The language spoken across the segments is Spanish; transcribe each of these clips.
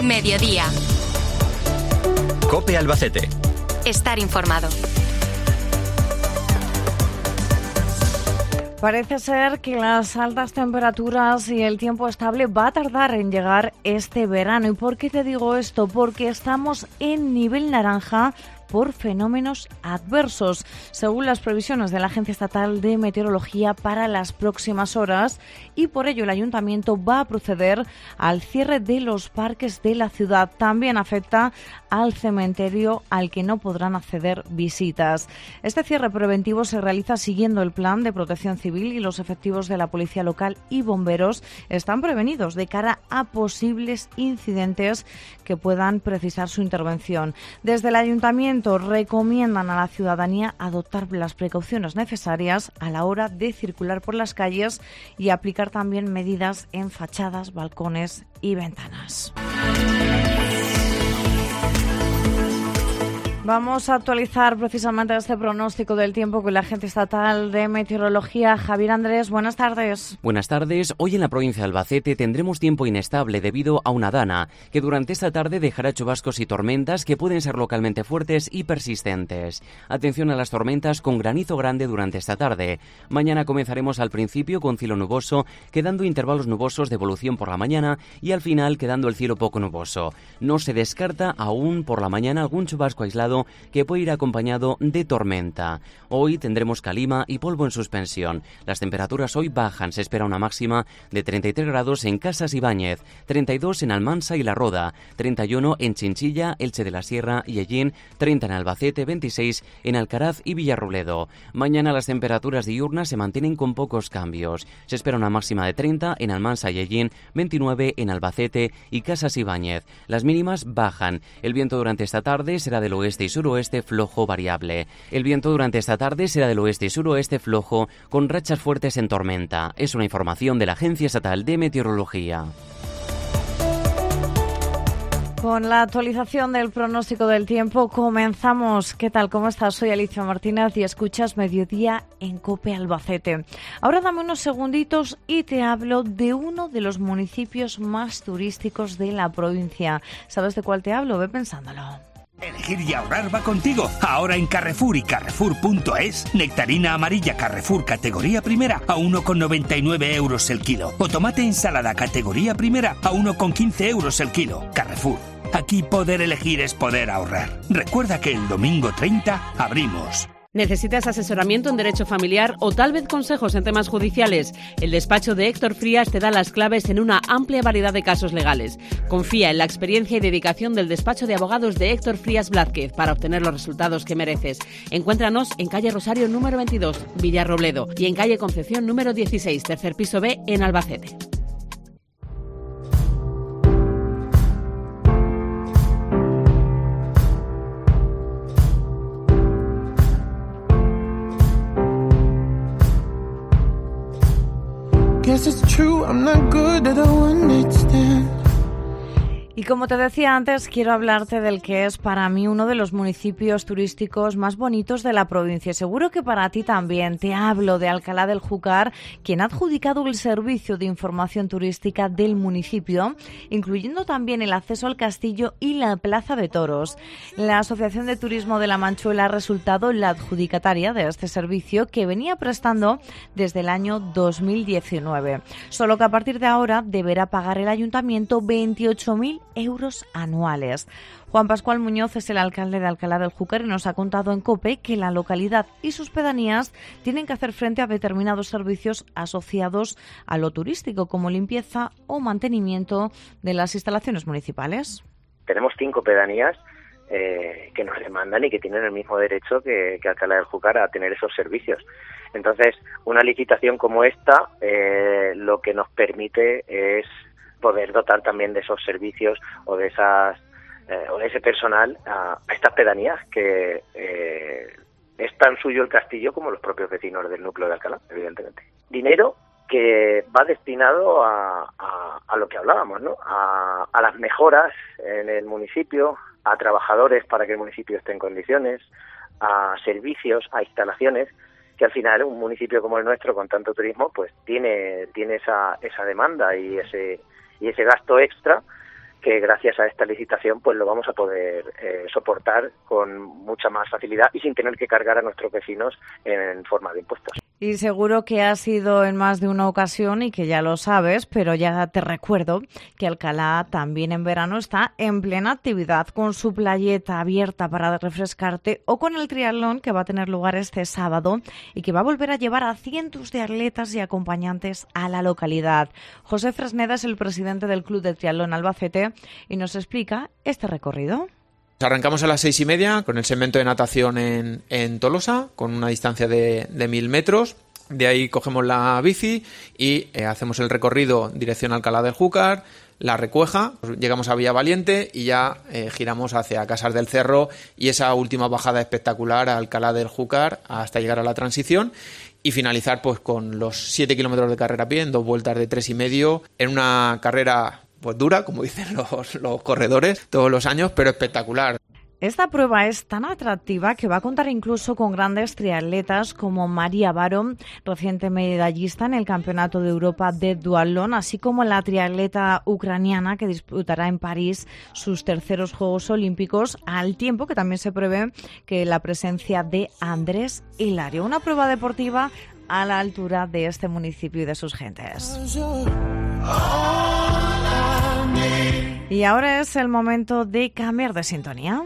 Mediodía. COPE Albacete. Estar informado. Parece ser que las altas temperaturas y el tiempo estable va a tardar en llegar este verano. ¿Y por qué te digo esto? Porque estamos en nivel naranja por fenómenos adversos, según las previsiones de la Agencia Estatal de Meteorología para las próximas horas, y por ello el Ayuntamiento va a proceder al cierre de los parques de la ciudad. También afecta al cementerio, al que no podrán acceder visitas. Este cierre preventivo se realiza siguiendo el plan de Protección Civil, y los efectivos de la Policía Local y bomberos están prevenidos de cara a posibles incidentes que puedan precisar su intervención. Desde el Ayuntamiento recomiendan a la ciudadanía adoptar las precauciones necesarias a la hora de circular por las calles y aplicar también medidas en fachadas, balcones y ventanas. Vamos a actualizar precisamente este pronóstico del tiempo con la Agencia Estatal de Meteorología. Javier Andrés, buenas tardes. Buenas tardes. Hoy en la provincia de Albacete tendremos tiempo inestable debido a una dana que durante esta tarde dejará chubascos y tormentas que pueden ser localmente fuertes y persistentes. Atención a las tormentas con granizo grande durante esta tarde. Mañana comenzaremos al principio con cielo nuboso, quedando intervalos nubosos de evolución por la mañana y al final quedando el cielo poco nuboso. No se descarta aún por la mañana algún chubasco aislado que puede ir acompañado de tormenta. Hoy tendremos calima y polvo en suspensión. Las temperaturas hoy bajan. Se espera una máxima de 33 grados en Casas Ibáñez, 32 en Almansa y La Roda, 31 en Chinchilla, Elche de la Sierra y Ellín, 30 en Albacete, 26 en Alcaraz y Villarrobledo. Mañana las temperaturas diurnas se mantienen con pocos cambios. Se espera una máxima de 30 en Almansa y Ellín, 29 en Albacete y Casas Ibáñez. Las mínimas bajan. El viento durante esta tarde será del oeste y suroeste flojo variable. El viento durante esta tarde será del oeste y suroeste flojo con rachas fuertes en tormenta. Es una información de la Agencia Estatal de Meteorología. Con la actualización del pronóstico del tiempo comenzamos. ¿Qué tal? ¿Cómo estás? Soy Alicia Martínez y escuchas Mediodía en COPE Albacete. Ahora dame unos segunditos y te hablo de uno de los municipios más turísticos de la provincia. ¿Sabes de cuál te hablo? Ve pensándolo. Elegir y ahorrar va contigo. Ahora en Carrefour y Carrefour.es, nectarina amarilla Carrefour categoría primera a 1,99 euros el kilo. O tomate ensalada categoría primera a 1,15 euros el kilo. Carrefour. Aquí poder elegir es poder ahorrar. Recuerda que el domingo 30 abrimos. ¿Necesitas asesoramiento en derecho familiar o tal vez consejos en temas judiciales? El despacho de Héctor Frías te da las claves en una amplia variedad de casos legales. Confía en la experiencia y dedicación del despacho de abogados de Héctor Frías Blázquez para obtener los resultados que mereces. Encuéntranos en calle Rosario número 22, Villarrobledo, y en calle Concepción número 16, tercer piso B, en Albacete. Y como te decía antes, quiero hablarte del que es para mí uno de los municipios turísticos más bonitos de la provincia. Seguro que para ti también. Te hablo de Alcalá del Júcar, quien ha adjudicado el servicio de información turística del municipio, incluyendo también el acceso al castillo y la plaza de toros. La Asociación de Turismo de La Manchuela ha resultado la adjudicataria de este servicio, que venía prestando desde el año 2019. Solo que a partir de ahora deberá pagar el ayuntamiento 28.000 euros anuales. Juan Pascual Muñoz es el alcalde de Alcalá del Júcar y nos ha contado en COPE que la localidad y sus pedanías tienen que hacer frente a determinados servicios asociados a lo turístico, como limpieza o mantenimiento de las instalaciones municipales. Tenemos 5 pedanías que nos demandan y que tienen el mismo derecho que Alcalá del Júcar a tener esos servicios. Entonces, una licitación como esta lo que nos permite es poder dotar también de esos servicios o de ese personal a estas pedanías, que es tan suyo el castillo como los propios vecinos del núcleo de Alcalá, evidentemente. Dinero que va destinado a lo que hablábamos, ¿no? A las mejoras en el municipio, a trabajadores para que el municipio esté en condiciones, a servicios, a instalaciones, que al final un municipio como el nuestro, con tanto turismo, pues tiene esa demanda y ese gasto extra que gracias a esta licitación pues lo vamos a poder soportar con mucha más facilidad y sin tener que cargar a nuestros vecinos en forma de impuestos. Y seguro que has ido en más de una ocasión y que ya lo sabes, pero ya te recuerdo que Alcalá también en verano está en plena actividad con su playeta abierta para refrescarte o con el triatlón que va a tener lugar este sábado y que va a volver a llevar a cientos de atletas y acompañantes a la localidad. José Fresneda es el presidente del Club de Triatlón Albacete y nos explica este recorrido. Arrancamos a las 6:30 con el segmento de natación en Tolosa, con una distancia de 1000 metros. De ahí cogemos la bici y hacemos el recorrido dirección a Alcalá del Júcar, La Recueja, llegamos a Villa Valiente y ya giramos hacia Casas del Cerro y esa última bajada espectacular a Alcalá del Júcar hasta llegar a la transición y finalizar pues con los 7 kilómetros de carrera a pie en 2 vueltas de 3,5 en una carrera pues dura, como dicen los corredores todos los años, pero espectacular. Esta prueba es tan atractiva que va a contar incluso con grandes triatletas como María Barón, reciente medallista en el Campeonato de Europa de Duatlón, así como la triatleta ucraniana que disputará en París sus terceros Juegos Olímpicos, al tiempo que también se prevé que la presencia de Andrés Hilario. Una prueba deportiva a la altura de este municipio y de sus gentes. Y ahora es el momento de cambiar de sintonía.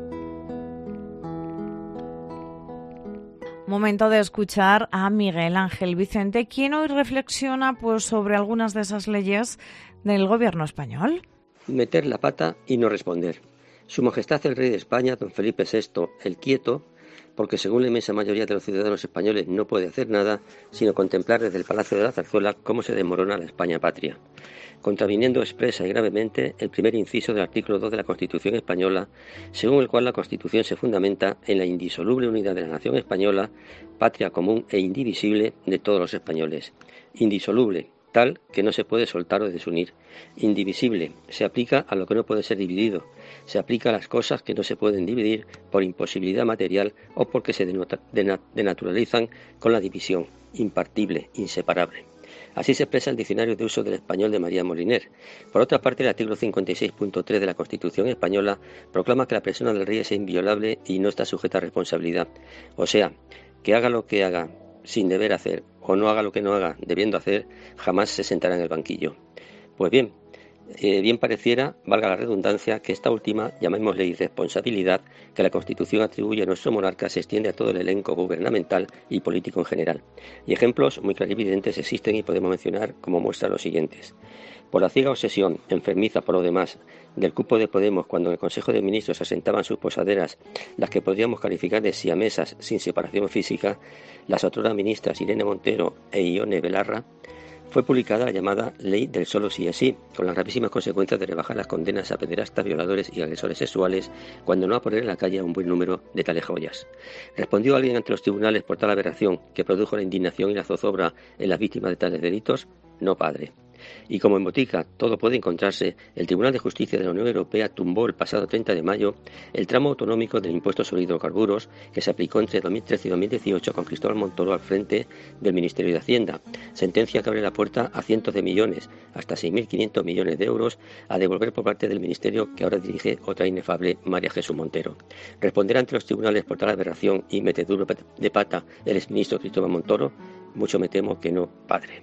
Momento de escuchar a Miguel Ángel Vicente, quien hoy reflexiona pues sobre algunas de esas leyes del gobierno español. Meter la pata y no responder. Su Majestad el Rey de España, don Felipe VI, el Quieto, porque según la inmensa mayoría de los ciudadanos españoles no puede hacer nada, sino contemplar desde el Palacio de la Zarzuela cómo se desmorona la España patria, contraviniendo expresa y gravemente el primer inciso del artículo 2 de la Constitución española, según el cual la Constitución se fundamenta en la indisoluble unidad de la nación española, patria común e indivisible de todos los españoles. Indisoluble, tal que no se puede soltar o desunir. Indivisible, se aplica a lo que no puede ser dividido, se aplica a las cosas que no se pueden dividir por imposibilidad material o porque se denaturalizan con la división. Impartible, inseparable. Así se expresa el diccionario de uso del español de María Moliner. Por otra parte, el artículo 56.3 de la Constitución española proclama que la persona del rey es inviolable y no está sujeta a responsabilidad. O sea, que haga lo que haga sin deber hacer o no haga lo que no haga debiendo hacer, jamás se sentará en el banquillo. Pues bien, bien pareciera, valga la redundancia, que esta última, llamémosle irresponsabilidad, que la Constitución atribuye a nuestro monarca se extiende a todo el elenco gubernamental y político en general. Y ejemplos muy clarividentes existen y podemos mencionar como muestra los siguientes. Por la ciega obsesión, enfermiza por lo demás, del cupo de Podemos cuando en el Consejo de Ministros se asentaban sus posaderas, las que podríamos calificar de siamesas sin separación física, las otrora ministras Irene Montero e Ione Belarra, fue publicada la llamada Ley del Solo Sí es Sí, con las gravísimas consecuencias de rebajar las condenas a pederastas, violadores y agresores sexuales, cuando no a poner en la calle a un buen número de tales joyas. ¿Respondió alguien ante los tribunales por tal aberración que produjo la indignación y la zozobra en las víctimas de tales delitos? No, padre. Y como en botica todo puede encontrarse, el Tribunal de Justicia de la Unión Europea tumbó el pasado 30 de mayo el tramo autonómico del impuesto sobre hidrocarburos que se aplicó entre 2013 y 2018 con Cristóbal Montoro al frente del Ministerio de Hacienda. Sentencia que abre la puerta a cientos de millones, hasta 6.500 millones de euros, a devolver por parte del Ministerio que ahora dirige otra inefable María Jesús Montero. ¿Responderá ante los tribunales por tal aberración y meteduro de pata el exministro Cristóbal Montoro? Mucho me temo que no, padre.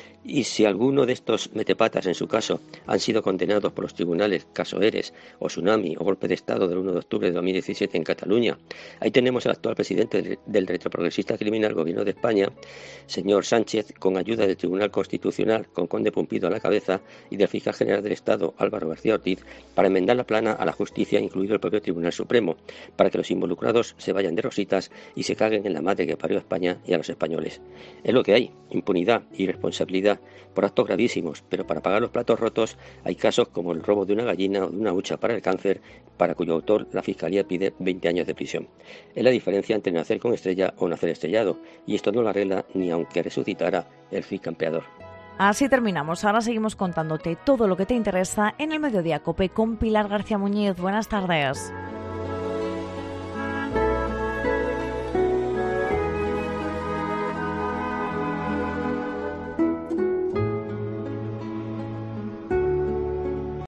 Y si alguno de estos metepatas, en su caso, han sido condenados por los tribunales, caso Eres, o Tsunami, o golpe de Estado del 1 de octubre de 2017 en Cataluña, ahí tenemos al actual presidente del retroprogresista criminal Gobierno de España, señor Sánchez, con ayuda del Tribunal Constitucional, con Conde Pumpido a la cabeza, y del fiscal general del Estado, Álvaro García Ortiz, para enmendar la plana a la justicia, incluido el propio Tribunal Supremo, para que los involucrados se vayan de rositas y se caguen en la madre que parió a España y a los españoles. Es lo que hay, impunidad y irresponsabilidad por actos gravísimos, pero para pagar los platos rotos hay casos como el robo de una gallina o de una hucha para el cáncer, para cuyo autor la Fiscalía pide 20 años de prisión. Es la diferencia entre nacer con estrella o nacer estrellado, y esto no lo arregla ni aunque resucitara el Cid campeador. Así terminamos. Ahora seguimos contándote todo lo que te interesa en el Mediodía COPE con Pilar García Muñiz. Buenas tardes.